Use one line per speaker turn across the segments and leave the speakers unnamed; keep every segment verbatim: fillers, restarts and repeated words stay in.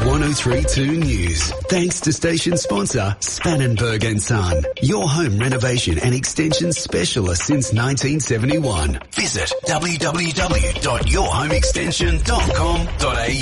one oh three point two News. Thanks to station sponsor Spannenberg and Son, your home renovation and extension specialist since nineteen seventy-one. Visit w w w dot your home extension dot com dot a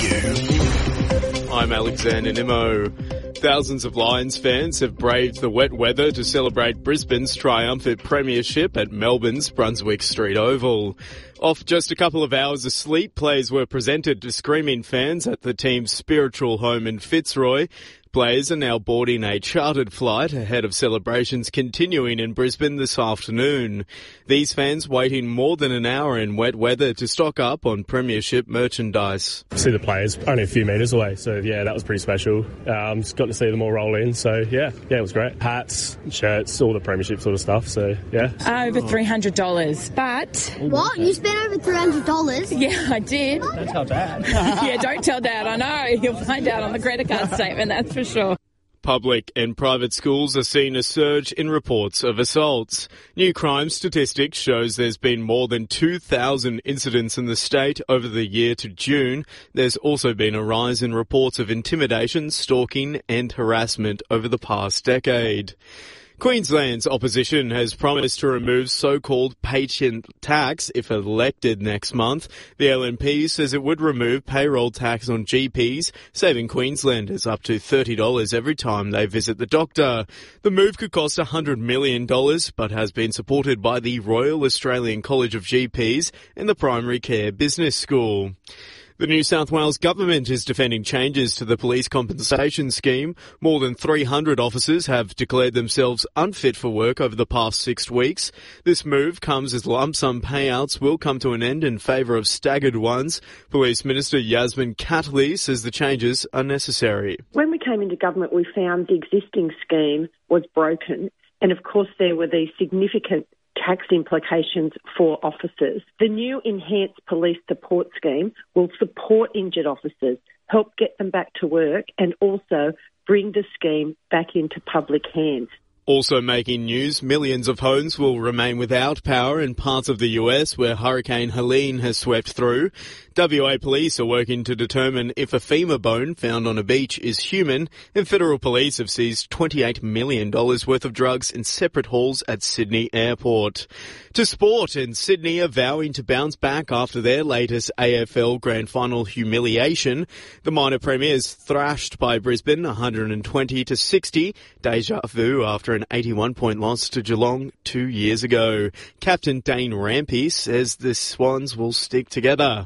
u.
I'm Alexander Nimmo. Thousands of Lions fans have braved the wet weather to celebrate Brisbane's triumphant premiership at Melbourne's Brunswick Street Oval. Off just a couple of hours of sleep, players were presented to screaming fans at the team's spiritual home in Fitzroy. Players are now boarding a chartered flight ahead of celebrations continuing in Brisbane this afternoon. These fans waiting more than an hour in wet weather to stock up on premiership merchandise.
See the players only a few metres away, so yeah, that was pretty special. Um, just got to see them all roll in, so yeah, yeah, it was great. Hats, shirts, all the premiership sort of stuff, so yeah.
Over three hundred dollars, but...
What? You spent over three hundred dollars?
Yeah, I did.
Don't tell Dad.
Yeah, don't tell Dad, I know. You'll find out on the credit card statement, that's for sure.
Public and private schools are seeing a surge in reports of assaults. New crime statistics shows there's been more than two thousand incidents in the state over the year to June. There's also been a rise in reports of intimidation, stalking and harassment over the past decade. Queensland's opposition has promised to remove so-called patient tax if elected next month. The L N P says it would remove payroll tax on G Ps, saving Queenslanders up to thirty dollars every time they visit the doctor. The move could cost one hundred million dollars, but has been supported by the Royal Australian College of G Ps and the Primary Care Business School. The New South Wales government is defending changes to the police compensation scheme. More than three hundred officers have declared themselves unfit for work over the past six weeks. This move comes as lump sum payouts will come to an end in favour of staggered ones. Police Minister Yasmin Catley says the changes are necessary.
When we came into government, we found the existing scheme was broken. And of course, there were these significant tax implications for officers. The new enhanced police support scheme will support injured officers, help get them back to work, and also bring the scheme back into public hands.
Also making news, millions of homes will remain without power in parts of the U S where Hurricane Helene has swept through. W A police are working to determine if a femur bone found on a beach is human, and federal police have seized twenty-eight million dollars worth of drugs in separate hauls at Sydney Airport. To sport, and Sydney are vowing to bounce back after their latest A F L Grand Final humiliation. The minor premiers thrashed by Brisbane one hundred twenty to sixty, deja vu after an eighty-one point loss to Geelong two years ago. Captain Dane Rampey says the Swans will stick together.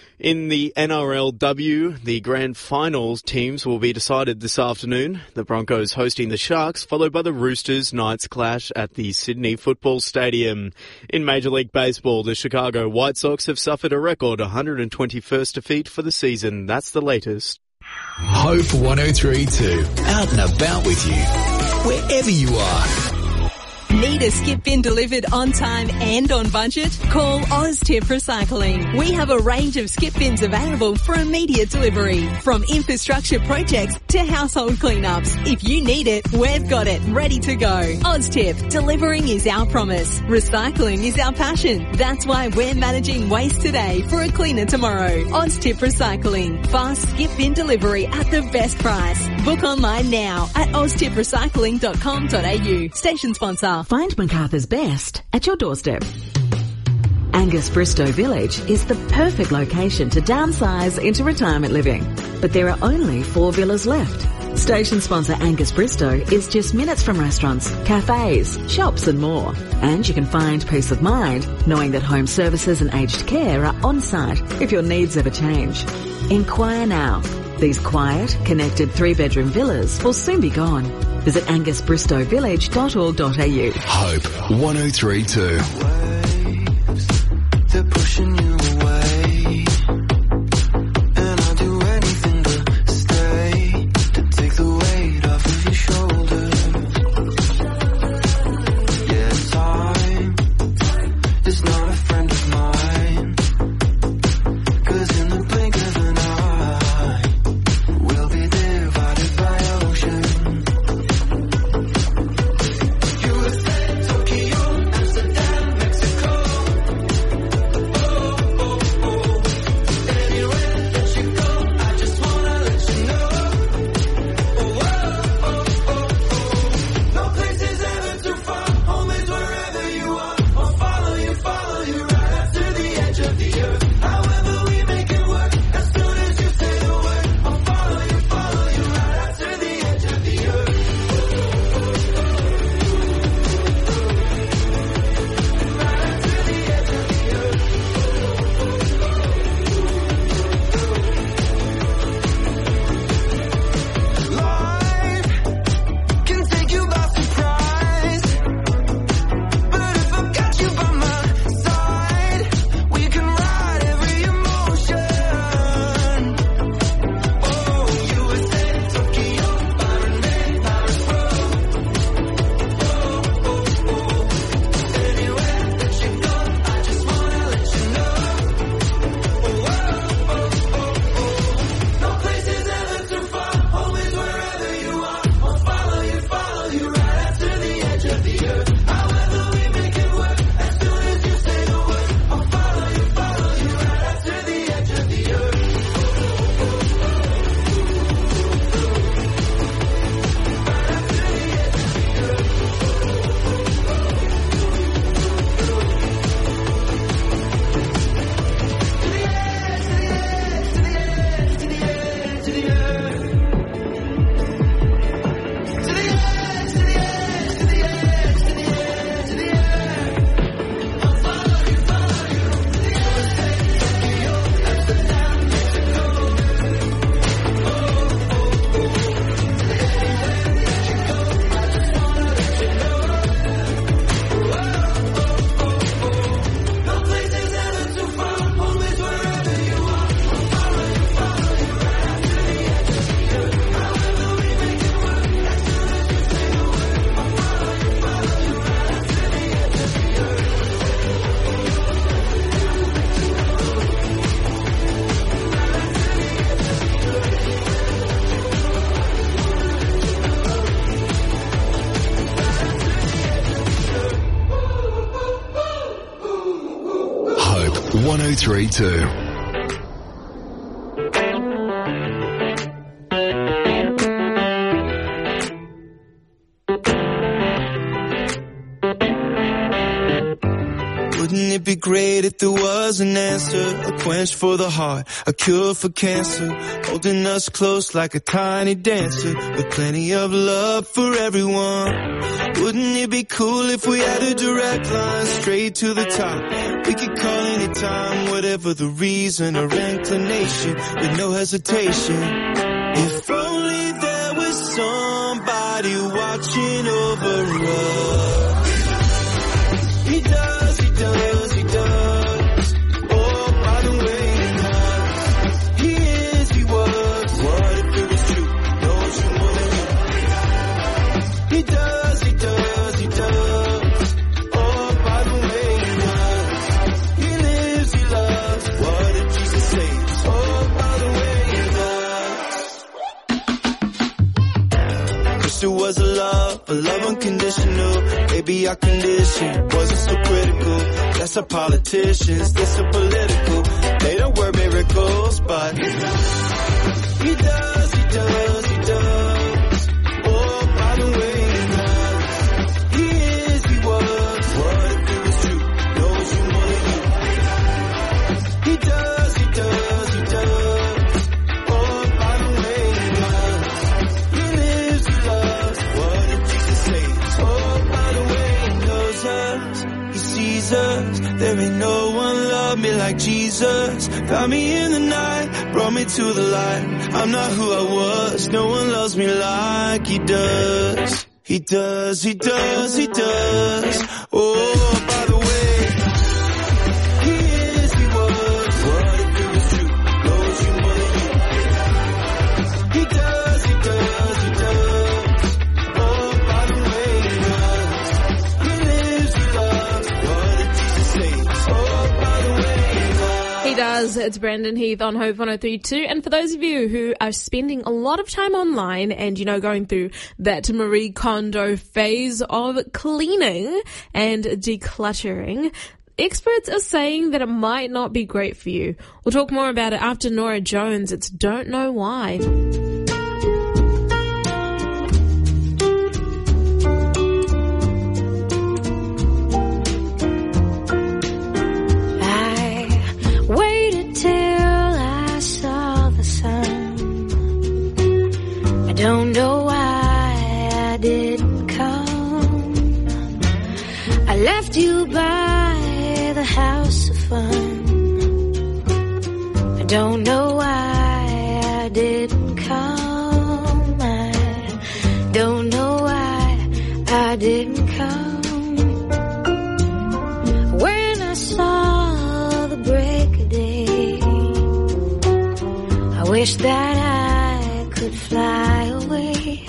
In the N R L W, the grand finals teams will be decided this afternoon. The Broncos hosting the Sharks, followed by the Roosters Knights clash at the Sydney Football Stadium. In Major League Baseball, the Chicago White Sox have suffered a record one hundred twenty-first defeat for the season. That's the latest.
Hope one oh three point two, out and about with you, wherever you are.
Need a skip bin delivered on time and on budget? Call OzTip Recycling. We have a range of skip bins available for immediate delivery, from infrastructure projects to household cleanups. If you need it, we've got it ready to go. OzTip, delivering is our promise. Recycling is our passion. That's why we're managing waste today for a cleaner tomorrow. OzTip Recycling. Fast skip bin delivery at the best price. Book online now at oz tip recycling dot com dot a u. Station sponsor.
Find Macarthur's best at your doorstep. Angus Bristow Village is the perfect location to downsize into retirement living. But there are only four villas left. Station sponsor Angus Bristow is just minutes from restaurants, cafes, shops and more. And you can find peace of mind knowing that home services and aged care are on site if your needs ever change. Inquire now. These quiet, connected three-bedroom villas will soon be gone. Visit angus bristow village dot org dot a u.
Hope one oh three point two.
They're pushing you away, and I'll do anything to stay, to take the weight off of your shoulders. Yeah, time is not a friend of mine, 'cause in the blink of an eye, we'll be divided by ocean. U S A, Tokyo, Amsterdam, Mexico.
oh three two.
Wouldn't it be great if there was an answer, a quench for the heart, a cure for cancer, holding us close like a tiny dancer, with plenty of love for everyone. Wouldn't it be cool if we had a direct line straight to the top? We could call anytime, whatever the reason or inclination, with no hesitation. If only there was somebody watching over us. He does, he does, he does. Oh, by the way, he does. He is, he was. What if it was true? Knows you more than you. He does, he does, he does. Oh, by the way, he does. He lives, he loves. What did Jesus say? Oh, by the way, he does. Wish there was a love, a love unconditional. Maybe our condition wasn't so critical. That's our politicians, they're so political. They don't work miracles, but he does, he does, he does, he does. Oh, by the way, he does. He is, he was. What if it was true? Knows you more than you. He does, he does, he does. Oh, by the way, he does. He lives, he loves. What did Jesus say? Oh, by the way, he knows us. He sees us. There ain't no one love me like Jesus. Found me in the night, brought me to the light. I'm not who I was. No one loves me like he does. He does, he does, he does. Oh, by the way, he is, he was. What if it was true? Knows you more than you. He does, he does, he does. Oh, by the way, he does. He lives, he loves. What did Jesus say? Oh, by the way, he does.
He does. It's Brandon Heath on Hope one oh three point two. And for those of you who are spending a lot of time online and, you know, going through that Marie Kondo phase of cleaning and decluttering, experts are saying that it might not be great for you. We'll talk more about it after Nora Jones. It's Don't Know Why.
Waited till I saw the sun. I don't know why I didn't come. I left you by the house of fun. I don't know why I didn't come. I don't know why I didn't come. When I saw the break of day, I wish that I could fly away.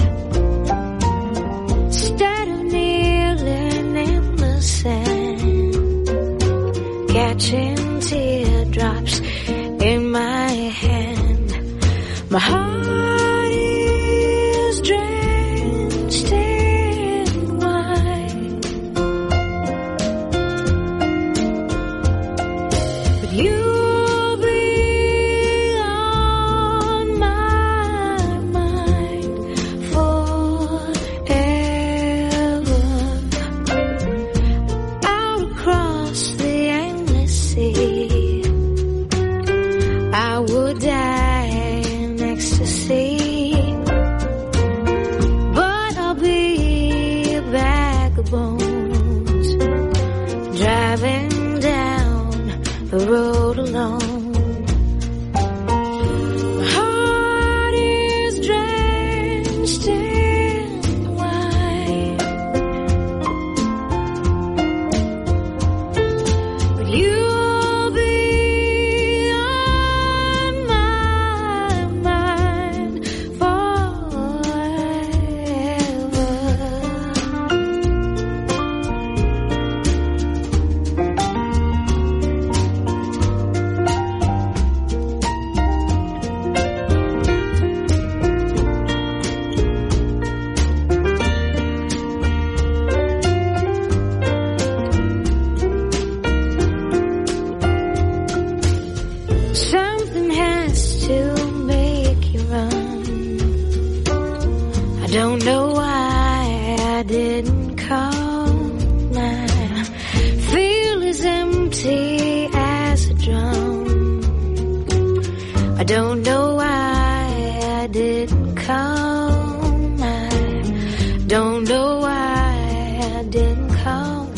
Instead of kneeling in the sand, catching teardrops in my hand, my heart is drenched in wine. But you'll be on my mind forever. Out across the endless sea, I would die in ecstasy. But I'll be a bag of bones, driving down the road alone. My heart is drenched in wine. But you'll be on my mind come. I feel as empty as a drum. I don't know why I didn't come. I don't know why I didn't come.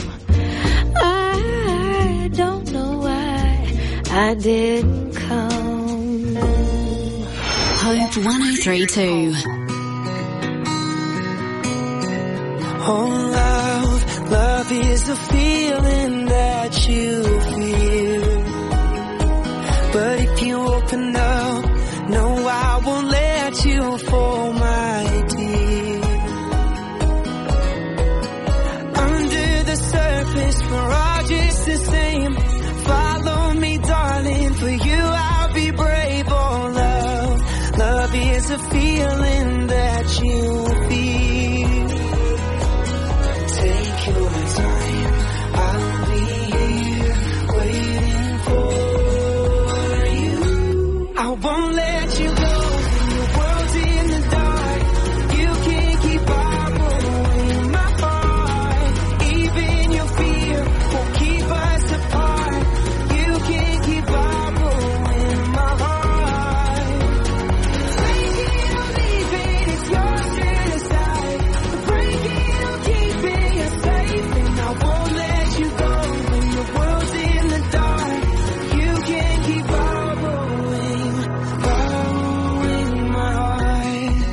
I don't know why I didn't come.
Hope one oh three two.
Oh, love, love is a feeling that you feel. But if you open up, no, I won't let you fall, my dear. Under the surface, we're all just the same. Follow me, darling, for you I'll be brave. Oh, love, love is a feeling that you feel. Take your time, I'll be here waiting for you. I won't let you go when the world's in the dark. You can't keep borrowing my heart. Even your fear won't keep us apart. You can't keep borrowing my heart. Take it or leave it, it's yours to decide. Break it or keep it, you're safe. And I won't let you go when the world's in the dark. You can't keep borrowing, borrowing my heart.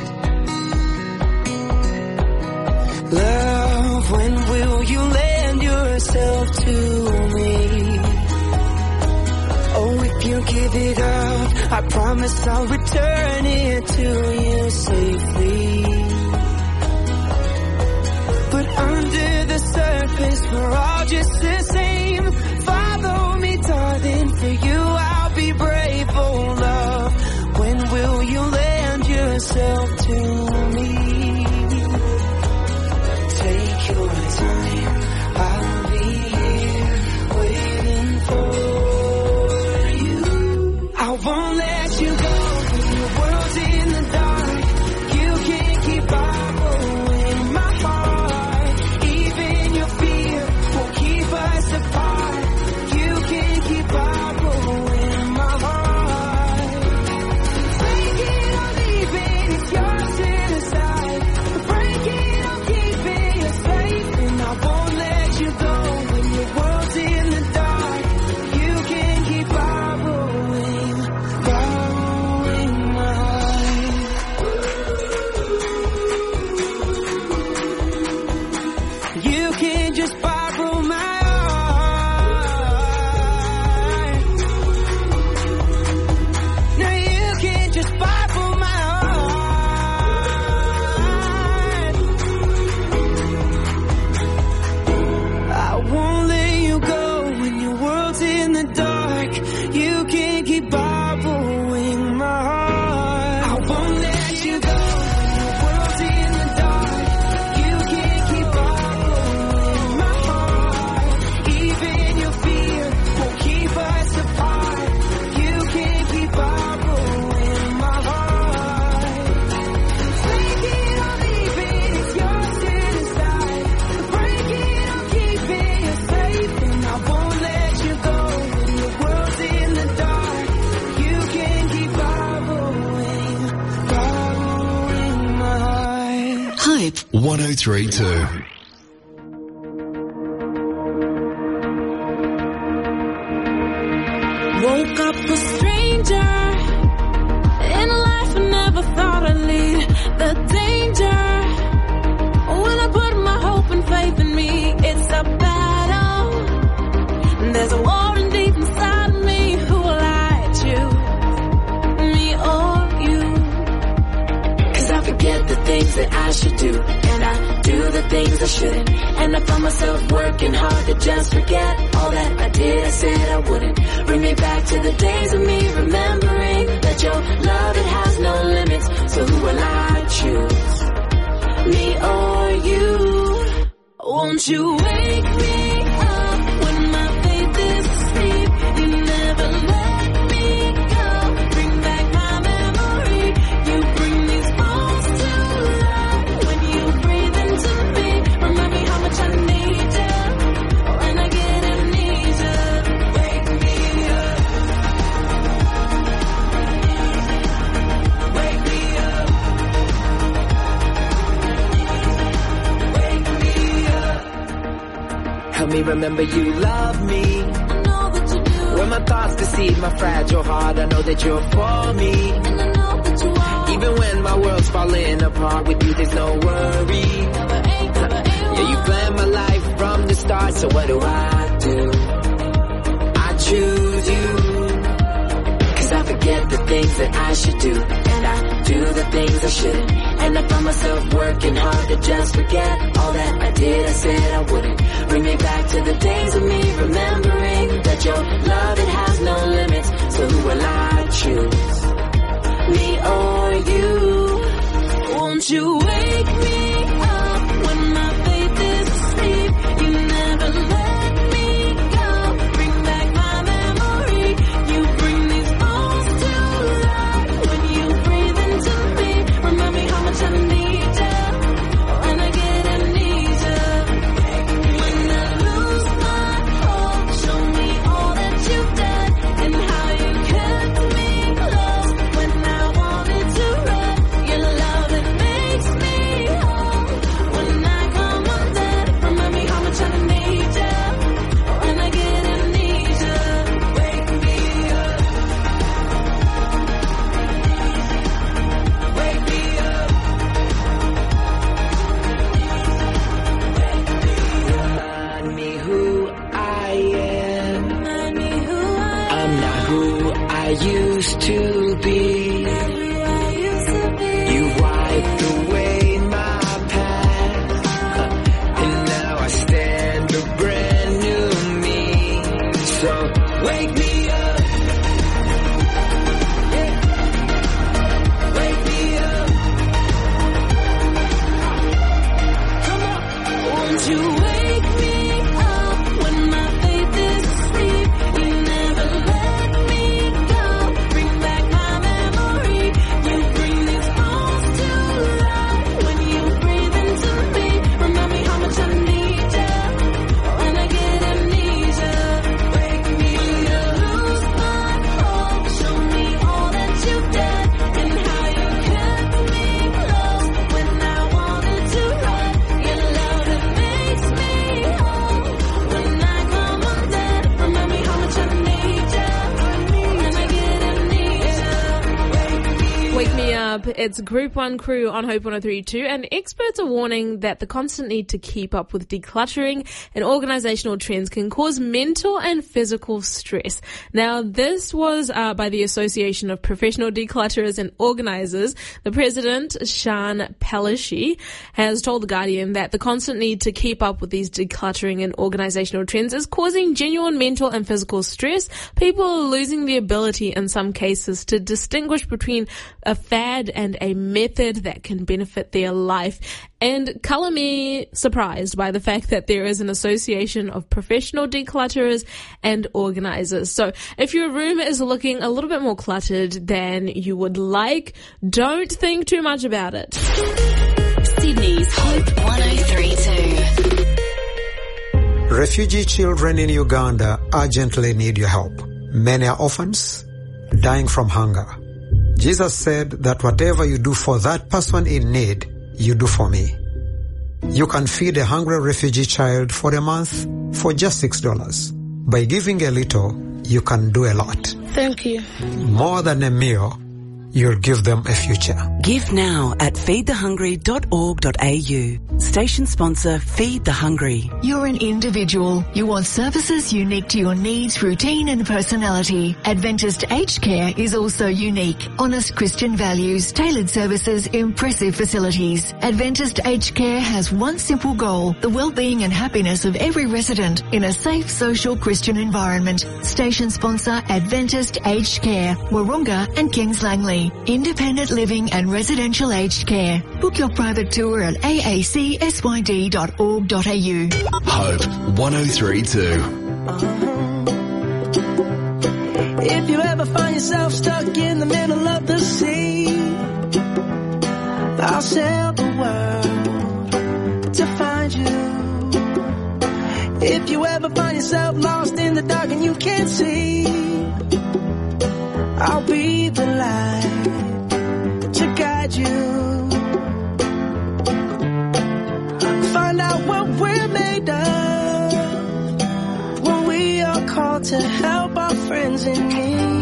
Love, when will you lend yourself to me? Oh, if you give it up, I promise I'll return it to you safely. But under the surface, we're all just the same. Follow me, darling, for you I'll be brave. Oh, love, when will you lend yourself to me? Take your time, I'll be here waiting for you. I won't let you go when the world's in the dark. You can't keep borrowing my heart. Even your fear won't keep us apart. You can't keep borrowing my heart. Break it or leave it, it's yours to decide. Break it or keep it, you're safe. And I won't let you go when your world's in the dark. You can't keep borrowing, borrowing my heart. You can't just borrow my heart. No, you can't just borrow my heart. I won't let you go when your world's in the dark. You can't keep borrowing my heart. I won't let you go when your world's in the dark. You can't keep borrowing my heart. Even your fear won't keep us apart. You can't keep borrowing my heart. Take it or leave it, it's yours to decide. Break it or keep it, you're safe. And I won't let you go when the world's in the dark. You can't keep borrowing, borrowing my heart.
Hope
one oh three point two.
Woke up a stranger in a life I never thought I'd lead. The danger when I put my hope and faith in me, it's a battle. There's a war deep inside of me. Who will I choose? Me or you? 'Cause I forget the things that I should do, and I do the things I shouldn't. And I find myself working hard to just forget all that I did, I said I wouldn't. Bring me back to the days of me remembering that your love, it has no limits. So who will I choose? Me or you? Won't you wake me up when my faith is asleep? You never let me go. Bring back my memory. You bring these bones to life when you breathe into me. Remind me how much
me remember you love me. When my thoughts deceive my fragile heart, I know that you're for me. Even when my world's falling apart, with you there's no worry. Yeah, you planned my life from the start, so what do I do? I choose you. Cause I forget the things that I should do, and I do the things I shouldn't. And I find myself working hard to just forget all that I did, I said I wouldn't. Bring me back to the days of me, remembering that your love, it has no limits. So who will I choose? Me or you? Won't you wake me up when my faith is asleep? You never let me go. Bring back my memory. You bring these bones to life when you breathe into me. Remind me how much I need you when I get amnesia. When I lose my hope, show me all that you've done and how you kept me close when I wanted to run. Your love, it makes me whole when I come undone. Remind me how much I need you when I get amnesia. Wake me up. Wake me up. Remind me who I am. Remind me who I am. I'm not who I used to be. You wiped away my past, and now I stand a brand new me. So wake me up. Yeah. Wake me up. Come on. Won't you wake me up when my faith is asleep? You never let me go. Bring back my memory. You bring these bones to life when you breathe into me. Remind me how much I need you when I get amnesia. Wake me up. Lose my hope. Show me all that you've done and how you kept me close when I wanted to run. Your love, it makes me whole when I come undone. Remind me how much I need you when I get amnesia.
Wake Me Up. It's Group One Crew on Hope one oh three point two, and experts are warning that the constant need to keep up with decluttering and organizational trends can cause mental and physical stress. Now, this was uh, by the Association of Professional Declutterers and Organizers. The president, Sean Pelishi, has told The Guardian that the constant need to keep up with these decluttering and organizational trends is causing genuine mental and physical stress. People are losing the ability in some cases to distinguish between a fad and a method that can benefit their life. And colour me surprised by the fact that there is an association of professional declutterers and organisers. So if your room is looking a little bit more cluttered than you would like, don't think too much about it.
Sydney's Hope one oh three point two.
Refugee children in Uganda urgently need your help. Many are orphans, dying from hunger. Jesus said that whatever you do for that person in need, you do for me. You can feed a hungry refugee child for a month for just six dollars. By giving a little, you can do a lot.
Thank you.
More than a meal, you'll give them a future.
Give now at feed the hungry dot org dot a u. Station sponsor Feed the Hungry.
You're an individual. You want services unique to your needs, routine and personality. Adventist Aged Care is also unique. Honest Christian values, tailored services, impressive facilities. Adventist Aged Care has one simple goal, the well-being and happiness of every resident in a safe, social Christian environment. Station sponsor Adventist Aged Care, Wahroonga and Kings Langley. Independent living and residential aged care. Book your private tour at a a c s y d dot org dot a u.
Hope one oh three point two.
If you ever find yourself stuck in the middle of the sea, I'll sail the world to find you. If you ever find yourself lost in the dark and you can't see, I'll be the light to guide you. Find out what we're made of to help our friends in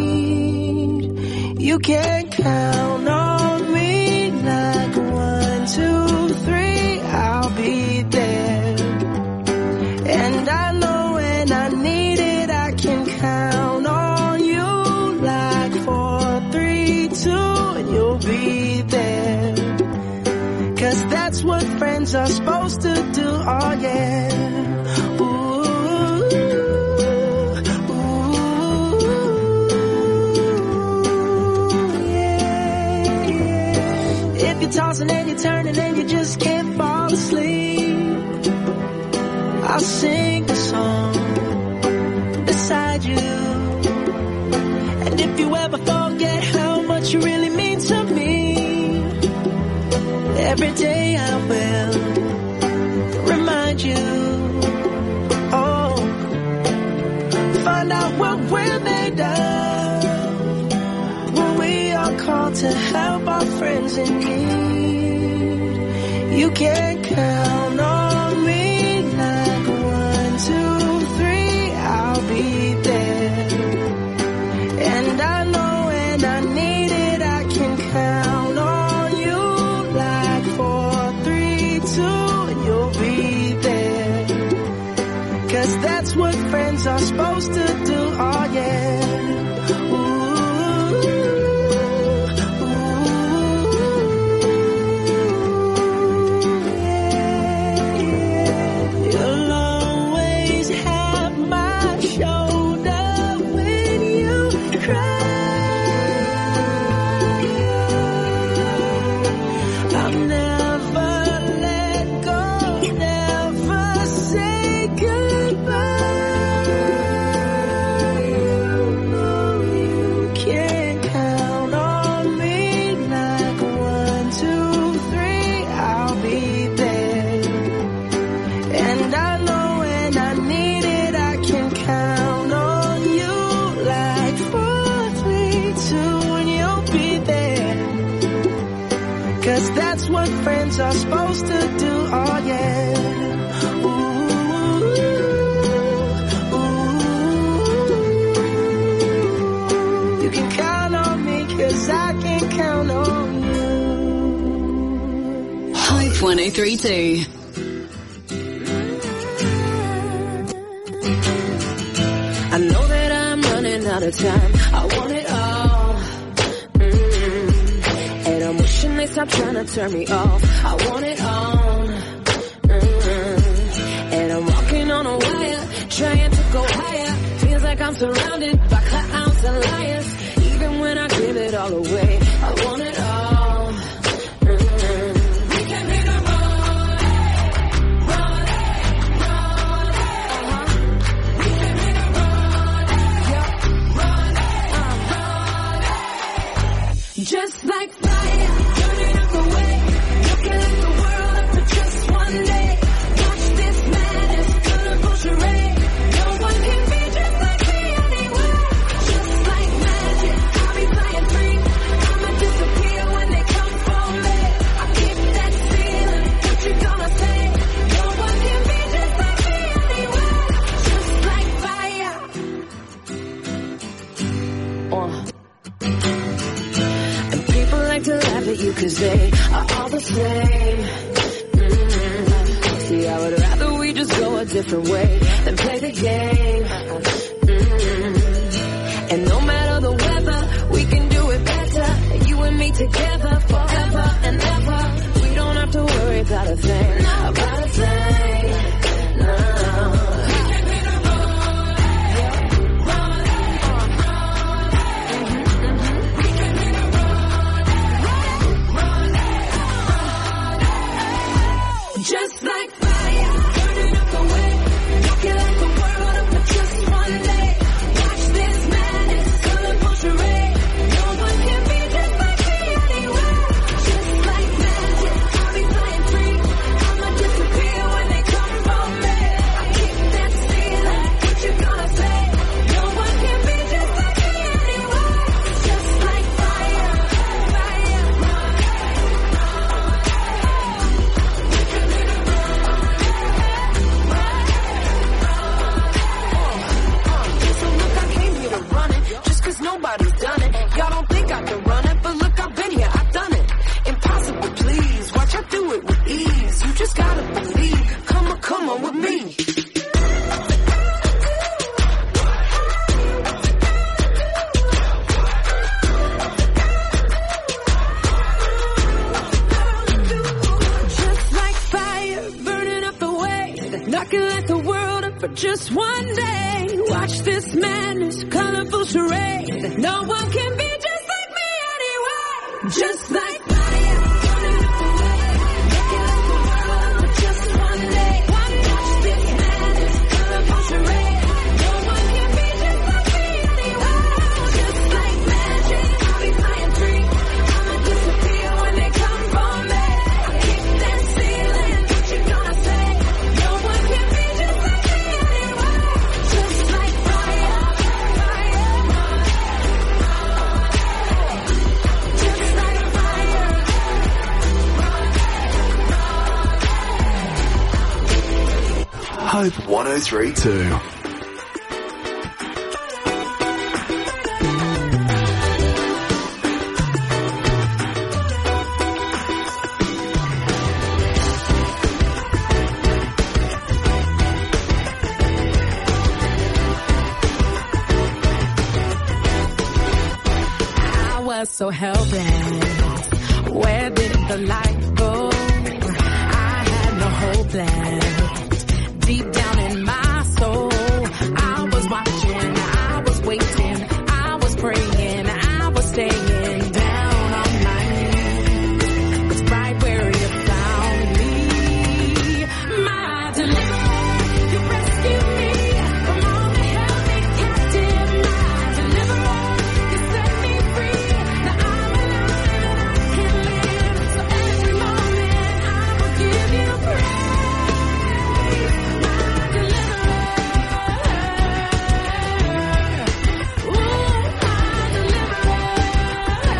need. You can count on me like one, two, three, I'll be there. And I know when I need it, I can count on you like four, three, two, and you'll be there. Cause that's what friends are supposed to do, oh yeah. Tossing and you're turning and you just can't fall asleep, I'll sing a song beside you. And if you ever forget how much you really mean to me, every day I will remind you. Oh, find out what we're made of when we are called to help our friends in need. You can count on me like one, two, three, I'll be there. And I know when I need it, I can count on you like four, three, two, and you'll be there. Cause that's what friends are supposed to do, oh yeah. Friends are supposed to do, oh yeah. Ooh, ooh. You can count on me, cause I can count on you.
Hope one oh three two.
I know that I'm running out of time. I want it all. Mm-hmm. And I'm wishing they stop trying to turn me off. I want it all. Mm-hmm. And I'm walking on a wire, trying to go higher. Feels like I'm surrounded by clowns and liars. Even when I give it all away, I want it all.
Just like fire, burning up the way, looking at the world up for just one day. Watch this madness, colorful charade. No one can be just like me anywhere. Just like magic, I'll be flying free. I'ma disappear when they come for me. I keep that feeling, what you gonna say? No one can be just like me anywhere. Just like fire.
Uh. To laugh at you cause they are all the same. Mm-hmm. See, I would rather we just go a different way than play the game. Mm-hmm. And no matter the weather, we can do it better. You and me together forever and ever. We don't have to worry about a thing, about a thing. No.
Just like fire, burning up the way, looking at the world up for just one day. Watch this madness, colorful charade. No one can be just like me anyway.
just one day. Watch this madness, colorful charade. No one can be just like me anyway. Just like fire, burning up the way. Making up the world for just one day. Watch this madness, colorful charade. No one can be just like me anyway. Just like magic, I'll be flying free. I'ma disappear when they come for me. I kick that ceiling, what you gonna say? No one can be just like me anyway. Just like fire, fire. Just like fire.
Hope one oh three point two.
I was so helpless. Where did the light go? I had no hope left. Deep down in my soul, I was watching, I was waiting, I was praying, I was staying down on my knees. It's right where you found me. My deliverer, you rescued me from all that held me captive. My deliverer, you set me free. Now I'm alive and I can live. So every moment I will give you praise. My deliverer, ooh, my deliverer.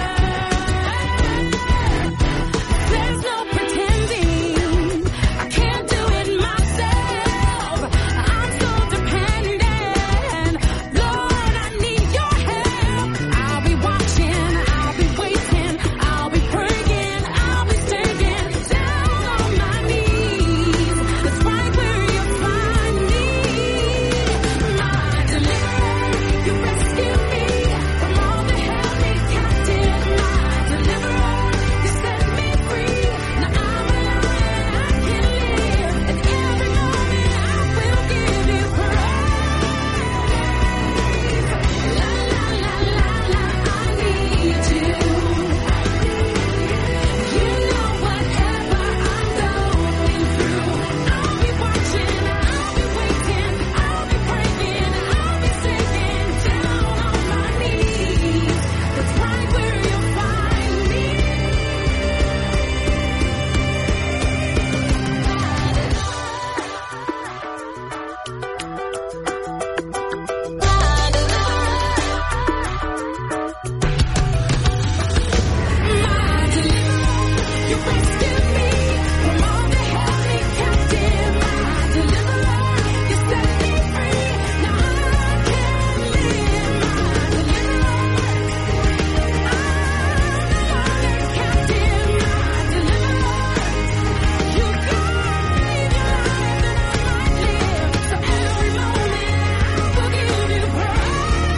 There's no pretending, I can't do it myself. I'm so dependent. Lord, I need your help. I'll be watching, I'll be waiting, I'll be praying, I'll be staying down on my knees. That's right where you find me. My deliverer, you rescued me from all that held me captive. My deliverer, you set me free. Now I'm alive and I can live. And every moment I will give you praise. La la la la la, I need you. You know whatever I'm going through, I'll be watching, I'll be waiting, I'll be praying, I'll be singing down on my knees. That's right where you'll find me. My deliverer, you rescued me from all that held me captive. My deliverer, you set me free. Now I can live. My deliverer, I'm no longer captive. My deliverer, you gave your life that I might live. So every moment I will give you praise.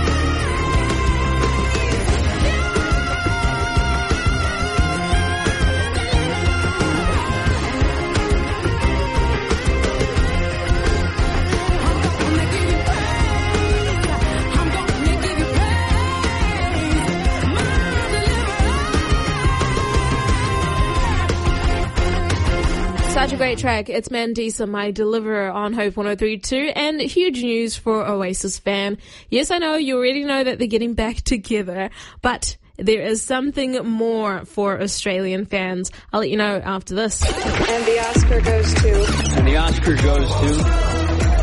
Such a great track. It's Mandisa, My Deliverer on Hope one oh three point two, and huge news for Oasis fan. Yes, I know you already know that they're getting back together, but there is something more for Australian fans. I'll let you know after this.
And the Oscar goes to...
And the Oscar goes to...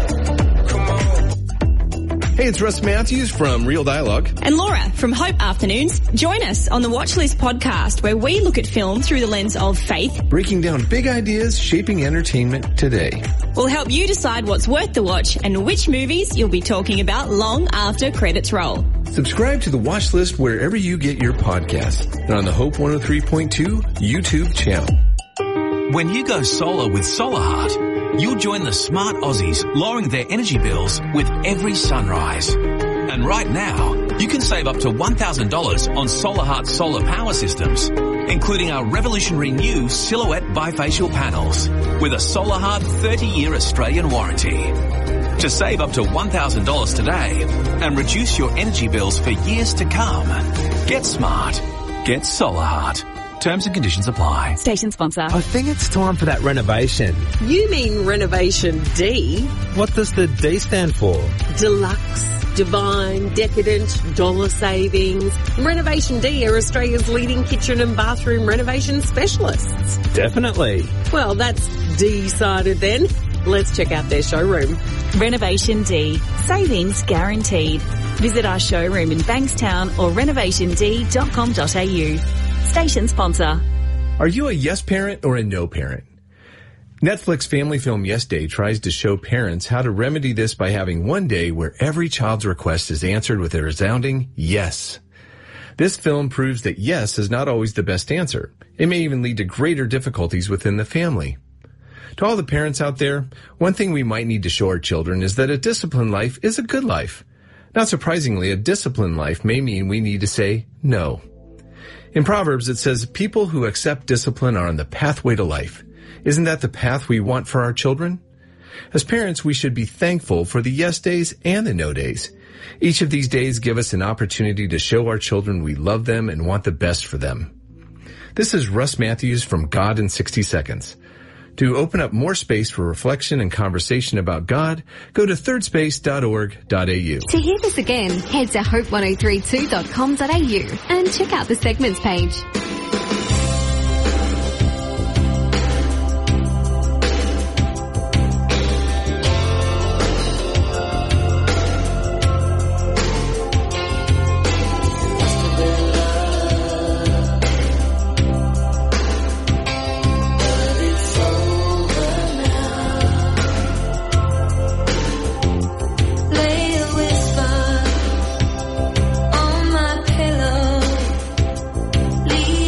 Hey, it's Russ Matthews from Real Dialogue.
And Laura from Hope Afternoons. Join us on the Watchlist podcast, where we look at film through the lens of faith.
Breaking down big ideas shaping entertainment today.
We'll help you decide what's worth the watch and which movies you'll be talking about long after credits roll.
Subscribe to the Watchlist wherever you get your podcasts and on the Hope one oh three point two YouTube channel.
When you go solar with Solar Heart, you'll join the smart Aussies lowering their energy bills with every sunrise. And right now, you can save up to one thousand dollars on Solar Heart solar power systems, including our revolutionary new Silhouette bifacial panels with a Solar Heart thirty-year Australian warranty. to save up to one thousand dollars today and reduce your energy bills for years to come. Get smart. Get Solar Heart. Terms and conditions apply.
Station sponsor.
I think it's time for that renovation.
You mean Renovation D?
What does the D stand for?
Deluxe, divine, decadent, dollar savings. Renovation D are Australia's leading kitchen and bathroom renovation specialists.
Definitely.
Well, that's decided then. Let's check out their showroom.
Renovation D. Savings guaranteed. Visit our showroom in Bankstown or renovation d dot com dot a u. Station sponsor.
Are you a yes parent or a no parent? Netflix family film Yes Day tries to show parents how to remedy this by having one day where every child's request is answered with a resounding yes. This film proves that yes is not always the best answer. It may even lead to greater difficulties within the family. To all the parents out there, one thing we might need to show our children is that a disciplined life is a good life. Not surprisingly, a disciplined life may mean we need to say no. In Proverbs, it says, people who accept discipline are on the pathway to life. Isn't that the path we want for our children? As parents, we should be thankful for the yes days and the no days. Each of these days give us an opportunity to show our children we love them and want the best for them. This is Russ Matthews from God in sixty seconds. To open up more space for reflection and conversation about God, go to third space dot org dot a u.
To hear this again, head to hope ten thirty-two dot com dot a u and check out the segments page.
Leave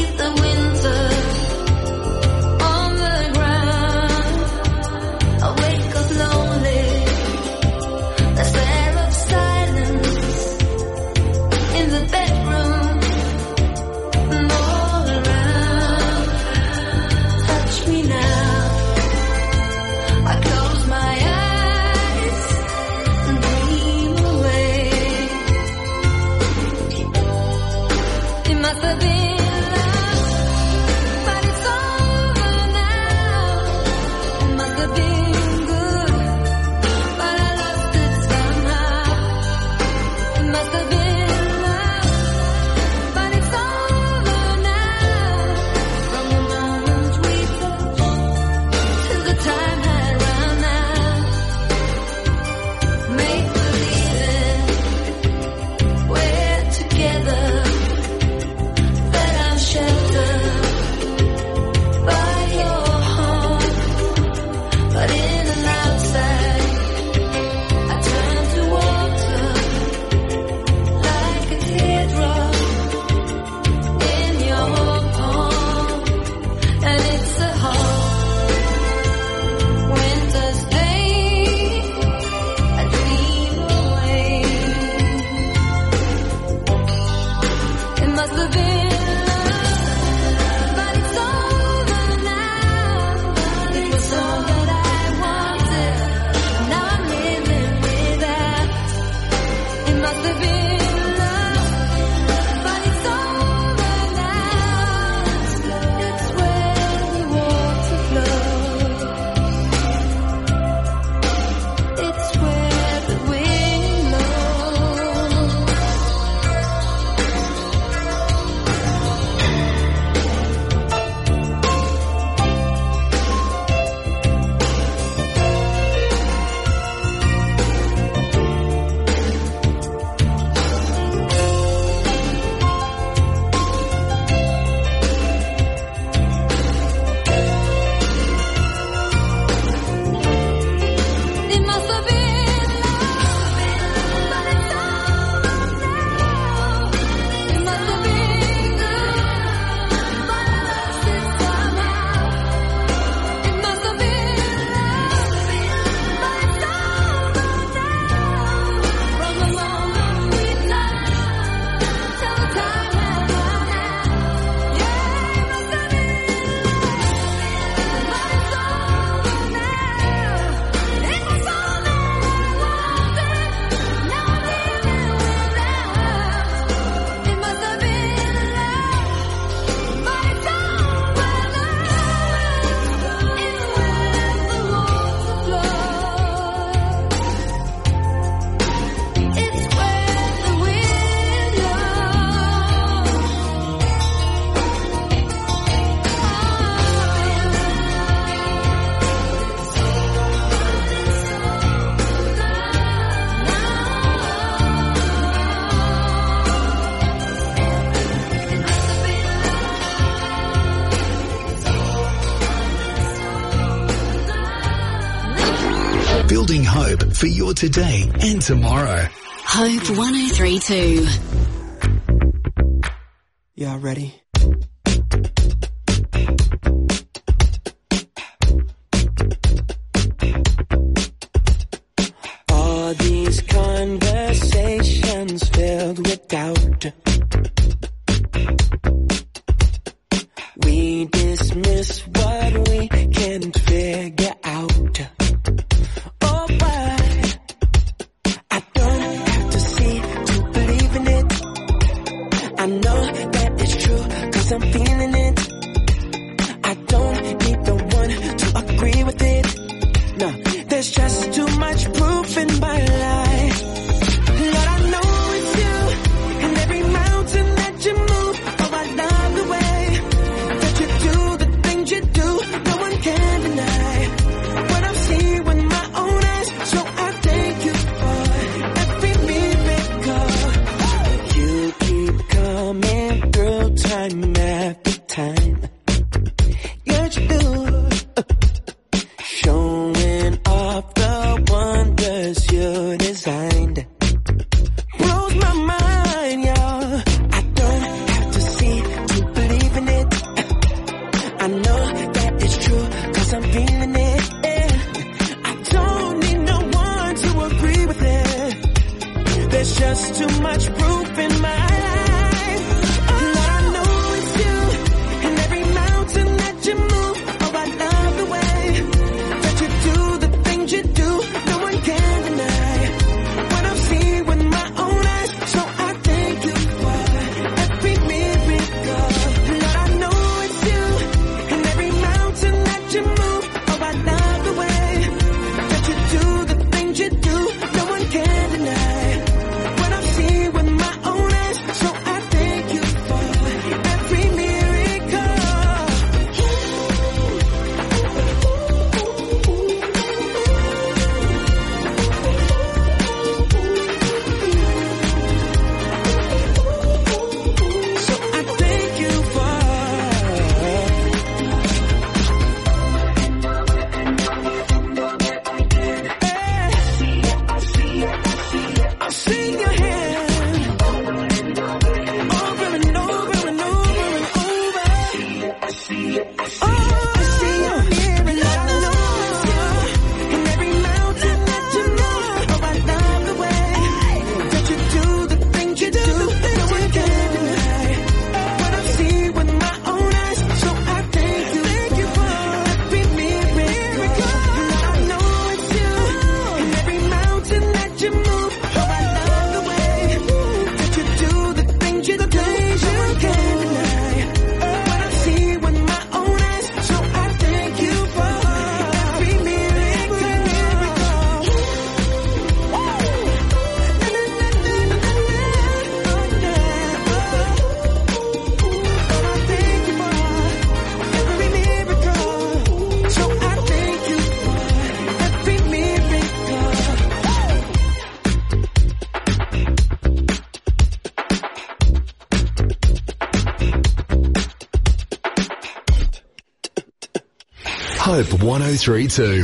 building hope for your today and tomorrow.
Hope one oh three two.
Y'all ready? All these conversations filled with doubt. We dismiss what we can't figure out. Oh, but I don't have to see to believe in it. I know that it's true, cause I'm feeling it. I don't need the one to agree with it. No, there's just too much proof in my life. Lord, I know it's you, and every mountain that you move. Oh, I love the way that you do the things you do. No one can deny what I've seen with my own eyes. So I thank you for every miracle. You keep coming through time after time. Yes, you do. Showing off the wonders you designed. Blows my mind, y'all. I don't have to see to believe in it. I know that it's true, cause I'm feeling it. I don't need no one to agree with it. There's just too much proof in my life. Lord, I know it's you, and every mountain that you move. Oh, I love the way that you do the things you do. No one can deny what I've seen with my own eyes. So I thank you for every miracle. Lord, I know it's you, and every mountain that you move. Oh, I love the way that you do the things you do. No one can deny what I've seen with my own eyes. So I thank you for every miracle. So I thank you for. I've seen your hand over and over and over and over. Oh, I see your hand, and I know it's you. And every mountain that you know. Oh, I love the way that you do the things you do. No one can deny what I've seen with my own eyes. So I thank you, thank you for every miracle. I know it's you, and every mountain that you move. Oh, I love the way that you do the things you do. No one can deny what I've seen with my own eyes. So I thank you for every miracle. So I thank you for every miracle.
Hope one oh three two.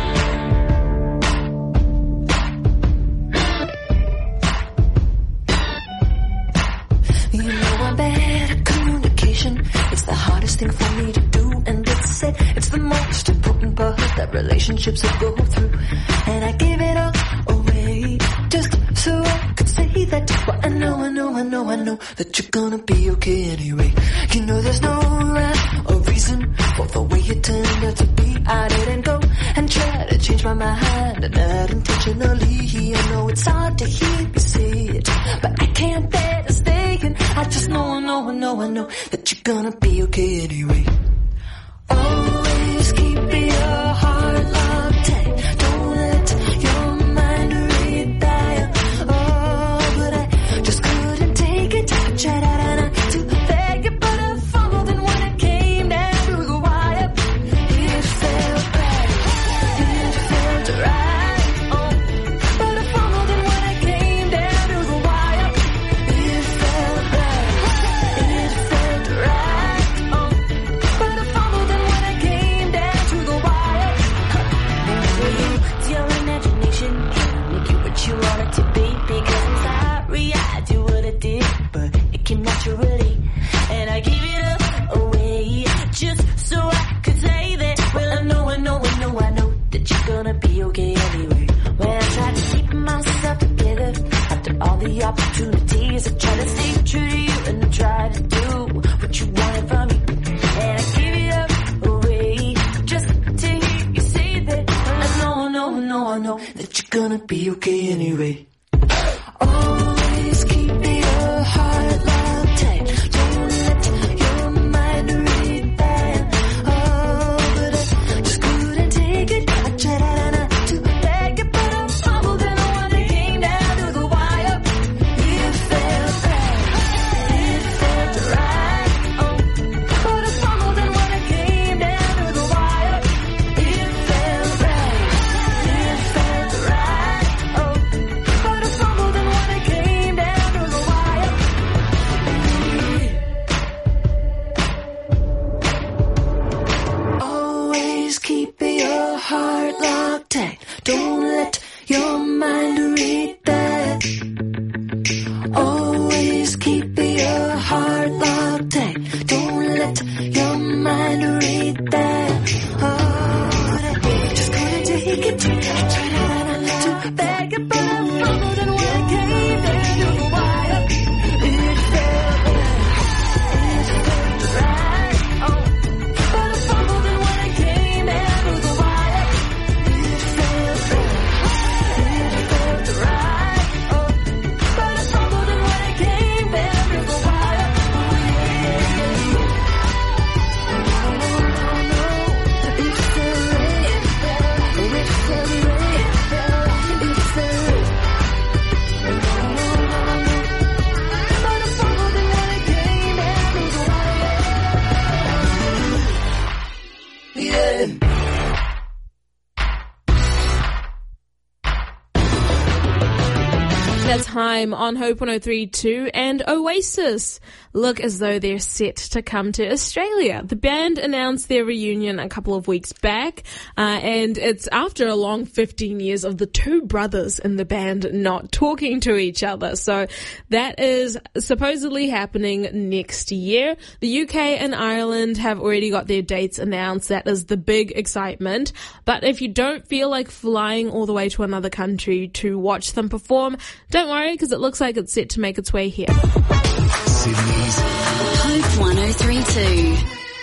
You know I'm bad at communication. It's the hardest thing for me to do, and it's said it's the most important part that relationships will go through. And I give it all away just so I could say that. But I know, I know, I know, I know that you're gonna be okay anyway. You know there's no rhyme or reason for the way you turned out to be. I didn't go and try to change my mind, and not intentionally. I know it's hard to hear you say it, but I can't bear to stay. And I just know, I know, I know, I know that you're gonna be okay anyway. Always keep your heart locked tight. Don't let your mind retire. Oh, but I just couldn't take it. I tried out and I to beg you, but I fumbled, and when it came down through the wire, it felt right. It felt right. Oh, but I fumbled, and when it came down through the wire, it felt right. It felt right. Oh.
be okay anyway. Always keep your heart locked tight. Don't let your mind read that. Oh, but I just couldn't take it. I tried not to beg it, but I fumbled and when it came down to the wire, it felt right. It felt right. Oh, but I fumbled and when it came down to the wire, it felt right. It felt right. Oh, but I fumbled and when it came down to the wire. Always keep your heart locked tight. Don't let your mind read that. Always keep your heart locked tight. Don't let your mind read that. Oh, but I just couldn't take it. I tried not to beg it, but I fumbled and when it came down to the wire, it felt right. It felt right. Oh, but I fumbled and when it came down to the wire, it felt right. It felt right. Oh, but I fumbled and when it came down to the wire, it felt right. It felt right. It felt right. But I fumbled and when it came down to the wire, yeah.
That's Haim on Hope one oh three point two, and Oasis look as though they're set to come to Australia. The band announced their reunion a couple of weeks back, uh, and it's after a long fifteen years of the two brothers in the band not talking to each other. So that is supposedly happening next year. The U K and Ireland have already got their dates announced. That is the big excitement. But if you don't feel like flying all the way to another country to watch them perform, don't worry, because it looks like it's set to make its way here.
Sydney's
Hope one oh three point two.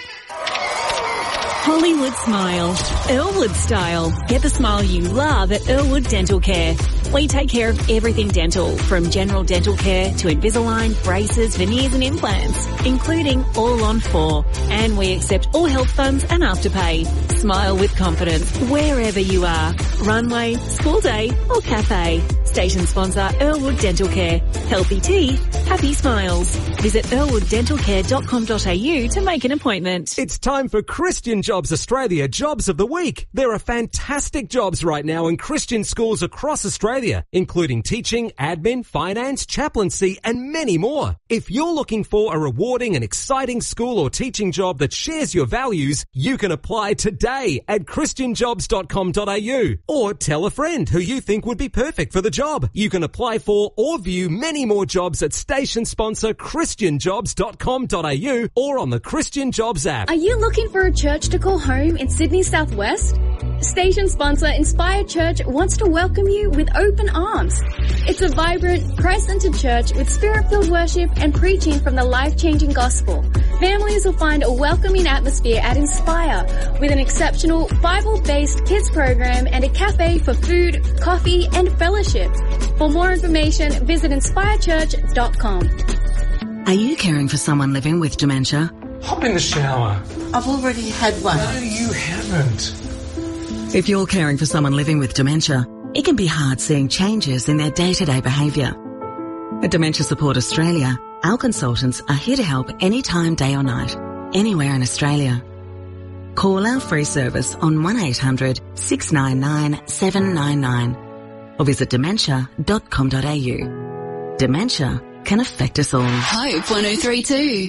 Hollywood Smile. Earlwood style. Get the smile you love at Earlwood Dental Care. We take care of everything dental, from general dental care to Invisalign, braces, veneers and implants, including all on four. And we accept all health funds and afterpay. Smile with confidence wherever you are. Runway, school day or cafe. Station sponsor Earlwood Dental Care. Healthy teeth, happy smiles. Visit earlwood dental care dot com dot a u to make an appointment.
It's time for Christian Jobs Australia Jobs of the Week. There are fantastic jobs right now in Christian schools across Australia, including teaching, admin, finance, chaplaincy, and many more. If you're looking for a rewarding and exciting school or teaching job that shares your values, you can apply today at christian jobs dot com dot a u, or tell a friend who you think would be perfect for the job. You can apply for or view many more jobs at station sponsor christian jobs dot com dot a u or on the Christian Jobs app.
Are you looking for a church to call home in Sydney Southwest? Station sponsor Inspire Church wants to welcome you with open arms. It's a vibrant, Christ-centered church with spirit-filled worship and preaching from the life-changing gospel. Families will find a welcoming atmosphere at Inspire with an exceptional Bible-based kids program and a cafe for food, coffee and fellowship. For more information, visit inspire church dot com.
Are you caring for someone living with dementia?
Hop in the shower.
I've already had one.
No, you haven't.
If you're caring for someone living with dementia, it can be hard seeing changes in their day-to-day behaviour. At Dementia Support Australia, our consultants are here to help anytime, day or night, anywhere in Australia. Call our free service on one eight hundred six nine nine seven nine nine or visit dementia dot com dot a u. Dementia can affect us all.
Hope one oh three point two.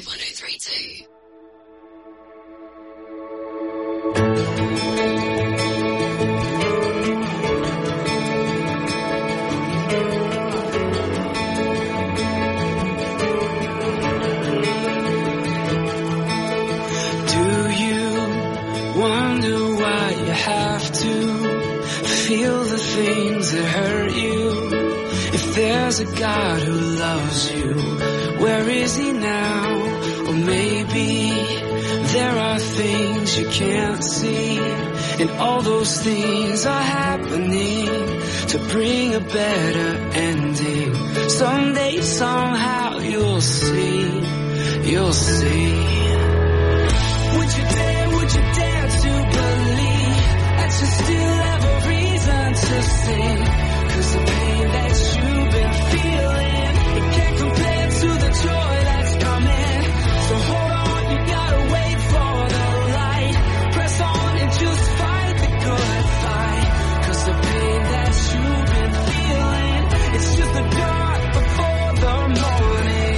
Wonder why you have to feel the things that hurt you. If there's a God who loves you, where is he now? Or maybe there are things you can't see, and all those things are happening happening to bring a better ending. Someday, somehow, you'll see, you'll see. Would you dare, would you dare to believe that you still have a reason to sing? 'Cause the pain that you've been feeling, it can't compare to the joy that's coming. So hold on, you gotta wait for the light. Press on and just fight the good fight. 'Cause the pain that you've been feeling, it's just the dark before the morning.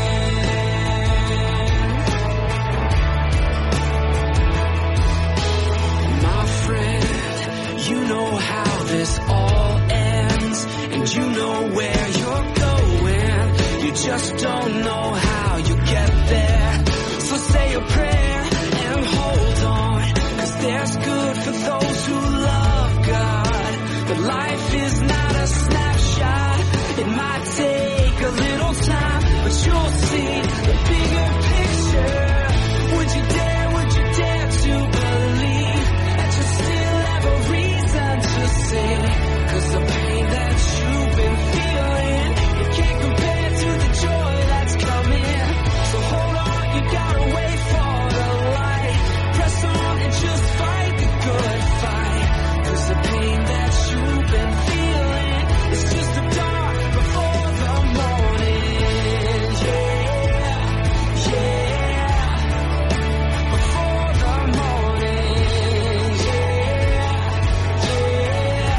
My friend, you know how this all ends, and you know where you're going. You just don't know how you get there. So say a prayer and hold on, 'cause there's good for those who love God. But life is not a snapshot. It might take a little time, but you'll see the bigger picture. Would you dare, would you dare to believe that you still have a reason to sing? 'Cause the pain that you've been feeling, it can't compare to the joy that's coming. So hold on, you gotta wait for the light. Press on and just fight the good fight. 'Cause the pain that you've been feeling, it's just the dark before the morning. Yeah, yeah, before the morning. Yeah, yeah.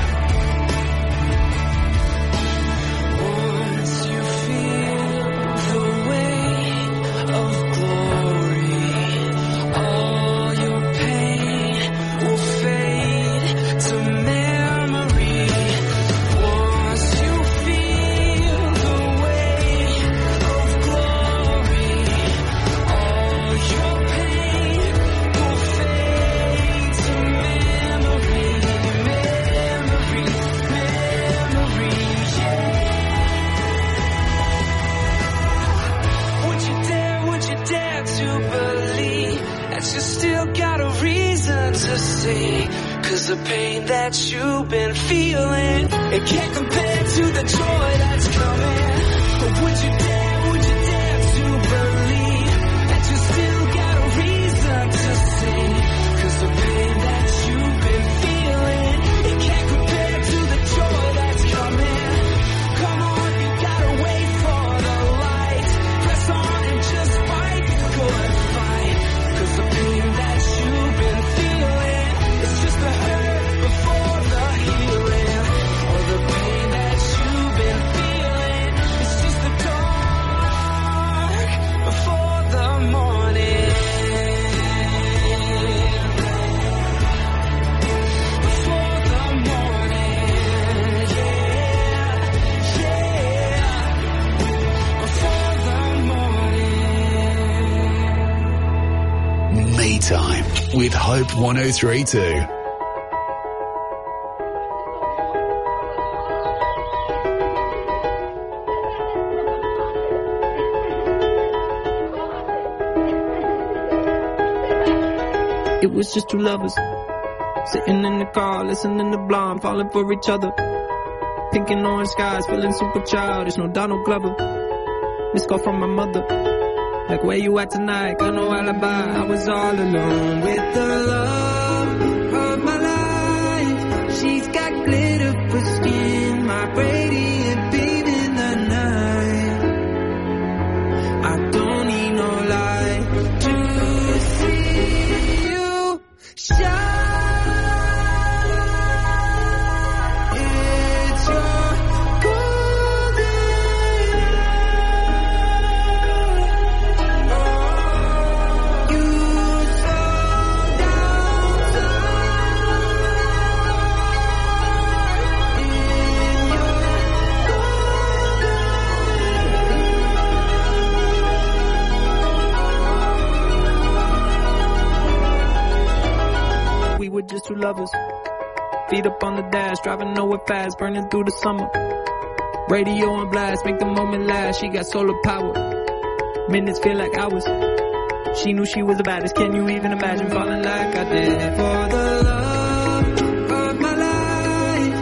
Once you feel the weight of glory, all your pain will fade to memory. Once you feel the weight of glory, all your pain will fade to memory. Memory, memory, yeah. Would you dare, would you dare to believe that you still got a reason to see? 'Cause the pain that you've been feeling, it can't compare to the joy that's coming. But would you dare, would you dare to believe that you still got a reason to see? 'Cause the pain that you've been feeling, it can't compare to the joy that's coming. Come on, you gotta wait for the light. Press on and just fight the good fight. 'Cause the pain that you've been feeling, it's just the hurt before the healing. Or the pain that you've been feeling, it's just the dark before the morning. Before the morning, yeah, yeah. Before the morning.
Me Time with Hope one oh three point two.
It was just two lovers sitting in the car, listening to Blonde, falling for each other. Pink and orange skies, feeling super childish. No Donald Glover. Missed call from my mother. Like, where you at tonight? Got no alibi. I was all alone with the love of my life. She's got glitter for skin, my radiant beam in the night. I don't need no light to see you shine. It's your golden hour. You so We were just two lovers, feet up on the dash, driving nowhere fast, burning through the summer. Radio on blast, make the moment last. She got solar power, minutes feel like hours. She knew she was the baddest. Can you even imagine falling like I did? For the love of my life,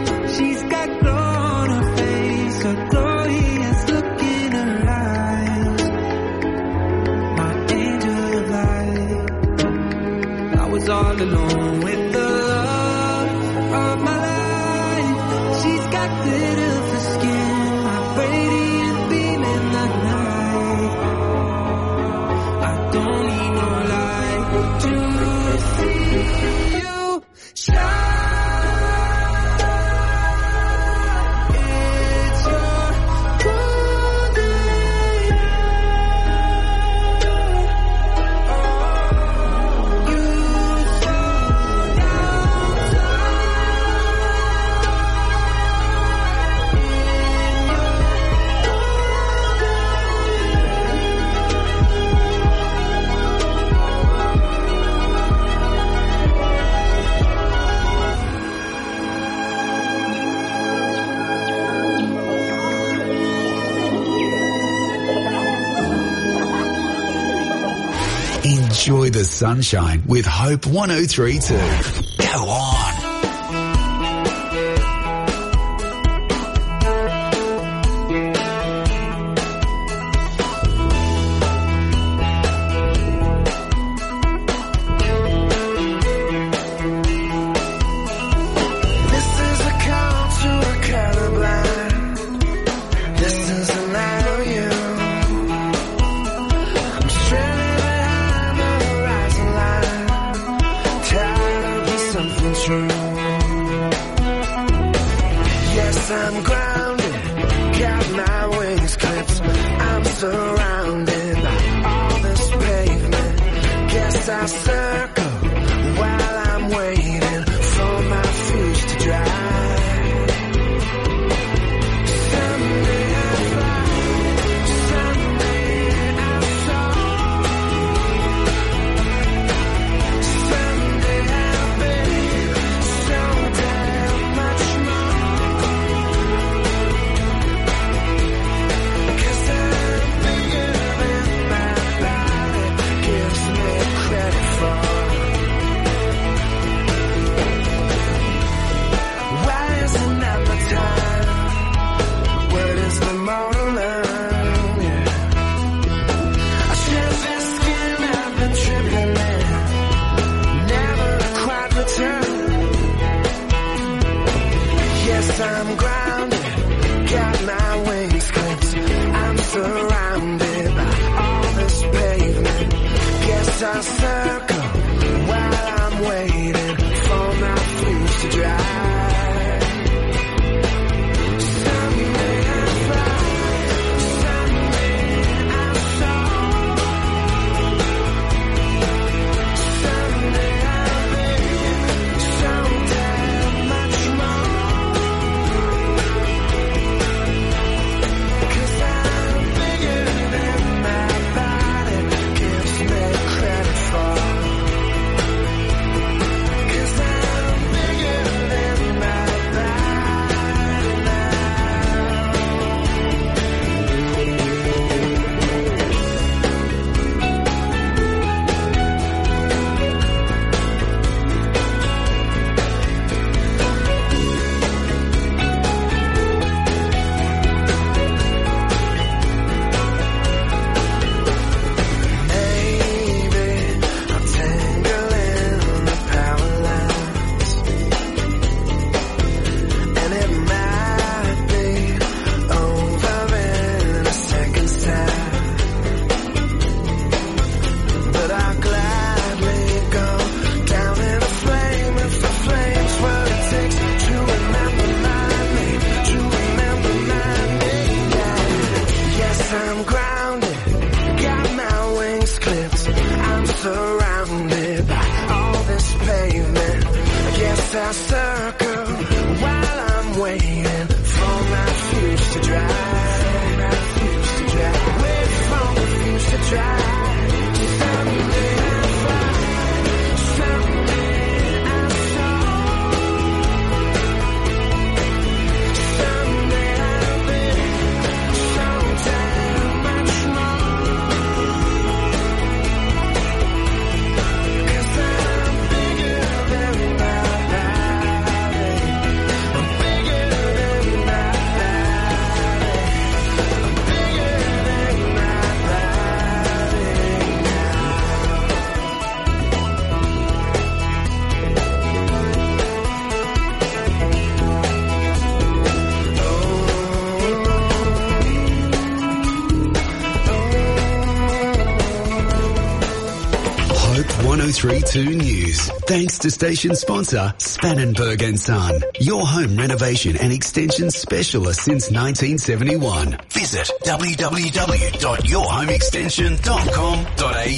was all alone with the love of my life. She's got glitter for skin, my radiant beam in the night. I don't need no light to see you shine.
Enjoy the sunshine with Hope one oh three point two. Go on.
This is a call to a colorblind. This is an I O U. I'm stranded behind the horizon line, tired of the something true. Yes, I'm grounded, got my wings clipped. I'm surrounded by all this pavement. Guess I circle while I'm waiting for my fuse to dry. Someday I'll fly, someday I'll soar. Someday I'll be so damn much more. 'Cause I'm bigger than my body gives me credit for. Why isn't that my time? What is the more to learn? Yeah. I shed this skin, I've been tripping in, never quite return. Yes, I'm grounded, got my wings clipped. I'm surrounded by all this pavement. Guess I'll circle while I'm waiting for my fuse to dry. Someday I'll fly, someday I'll soar. Someday I'll be so damn much more. 'Cause I'm bigger than my body gives me credit for. 'Cause I'm bigger than my body now. Maybe I'll tangle in the power lines, and it might be over in a second's time. But I'll gladly go down in a flame if the flame's what it takes to remember my name, to remember my name. Yeah. Yes, I'm grounded, got my wings clipped. I'm surrounded by all this pavement. I guess I'll circle while I'm waiting for my fuse to dry. My fuse to dry. Wait for the fuse to dry. Someday I'll fly, someday I'll soar. Someday I'll be so damn much more. 'Cause I'm bigger than my body. I'm bigger than my body. I'm bigger than my body.
three two News. Thanks to station sponsor Spannenberg and Son, your home renovation and extension specialist since nineteen seventy-one. Visit w w w dot your home extension dot com dot a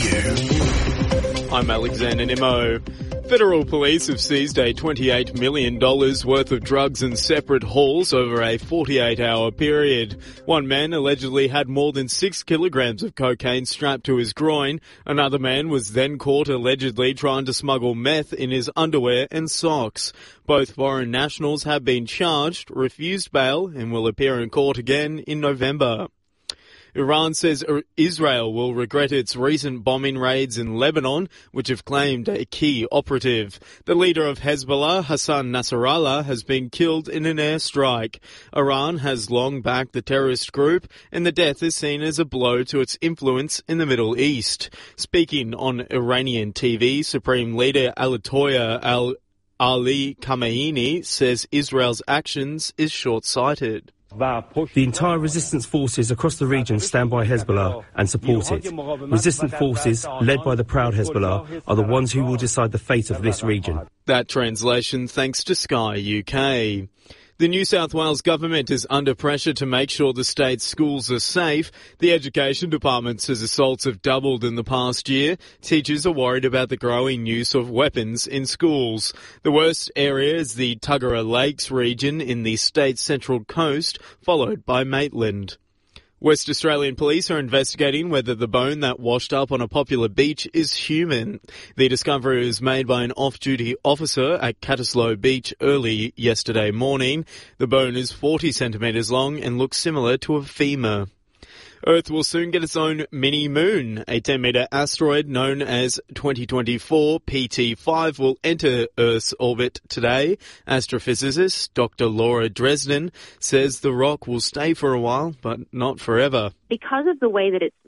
u.
I'm Alexander Nimmo. Federal police have seized a twenty-eight million dollars worth of drugs and separate hauls over a forty-eight hour period. One man allegedly had more than six kilograms of cocaine strapped to his groin. Another man was then caught allegedly trying to smuggle meth in his underwear and socks. Both foreign nationals have been charged, refused bail, and will appear in court again in November. Iran says Israel will regret its recent bombing raids in Lebanon, which have claimed a key operative. The leader of Hezbollah, Hassan Nasrallah, has been killed in an airstrike. Iran has long backed the terrorist group, and the death is seen as a blow to its influence in the Middle East. Speaking on Iranian T V, Supreme Leader Ayatollah Al Ali Khamenei says Israel's actions is short-sighted.
The entire resistance forces across the region stand by Hezbollah and support it. Resistant forces, led by the proud Hezbollah, are the ones who will decide the fate of this region.
That translation thanks to Sky U K. The New South Wales government is under pressure to make sure the state's schools are safe. The Education Department says assaults have doubled in the past year. Teachers are worried about the growing use of weapons in schools. The worst area is the Tuggerah Lakes region in the state's central coast, followed by Maitland. West Australian police are investigating whether the bone that washed up on a popular beach is human. The discovery was made by an off-duty officer at Cataslow Beach early yesterday morning. The bone is forty centimetres long and looks similar to a femur. Earth will soon get its own mini-moon. A ten metre asteroid known as twenty twenty-four P T five will enter Earth's orbit today. Astrophysicist Doctor Laura Dresden says the rock will stay for a while, but not forever.
Because of the way that it's